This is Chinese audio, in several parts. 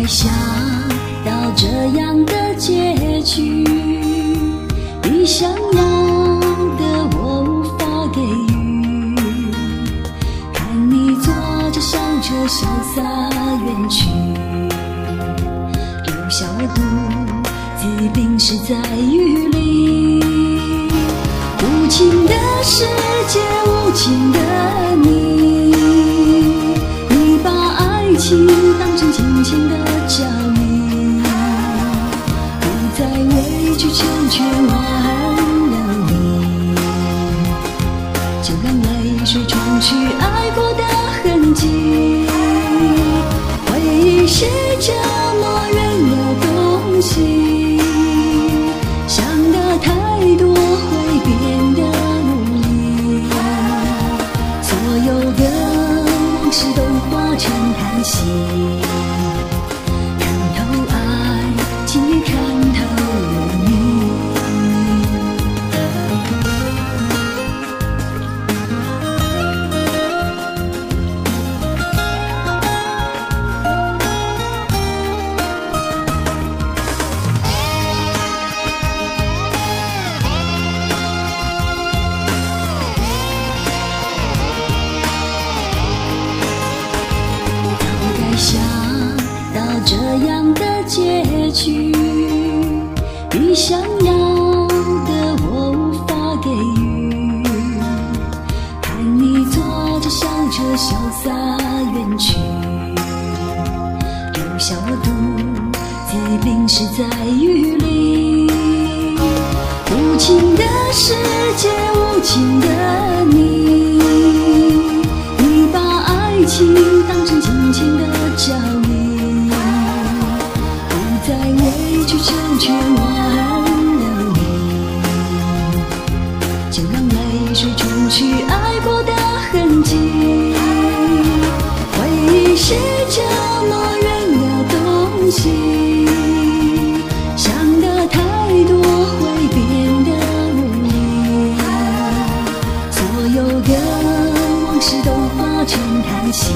该想到这样的结局，你想要的我无法给予，看你坐着小车潇洒远去，留下我独自淋湿在雨里。无情的世界，无情的你，你把爱情当成金钱的交易，不再委曲求全挽留你，就让泪水冲去爱过的痕迹。回忆是这么远的东西，想的太多会变得无力，所有的往事都化成叹息，看透爱情也看透了你。想到这样的结局，你想要的我无法给予，看你坐着小车潇洒远去，留下我独自淋湿在雨里。无情的世界，无情的你，你把爱情当成金钱的交易，不再委曲求全挽留你，就让泪水冲去爱过的痕迹。回忆是这么远的东西，想的太多会变得无力，所有的往事都化成叹息，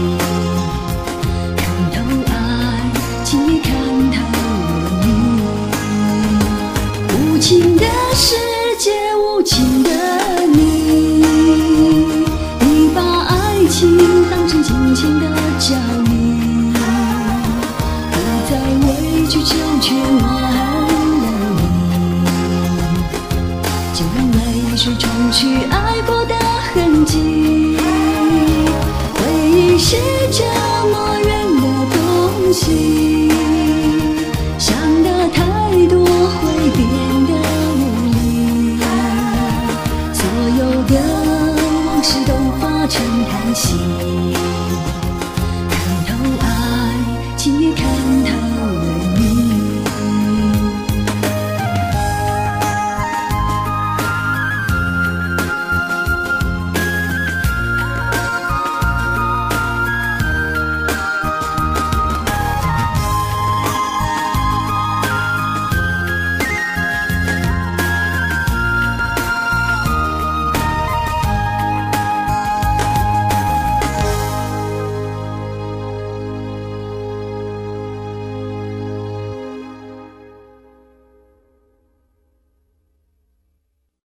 无情的世界，无情的你，你把爱情当成金钱的交易。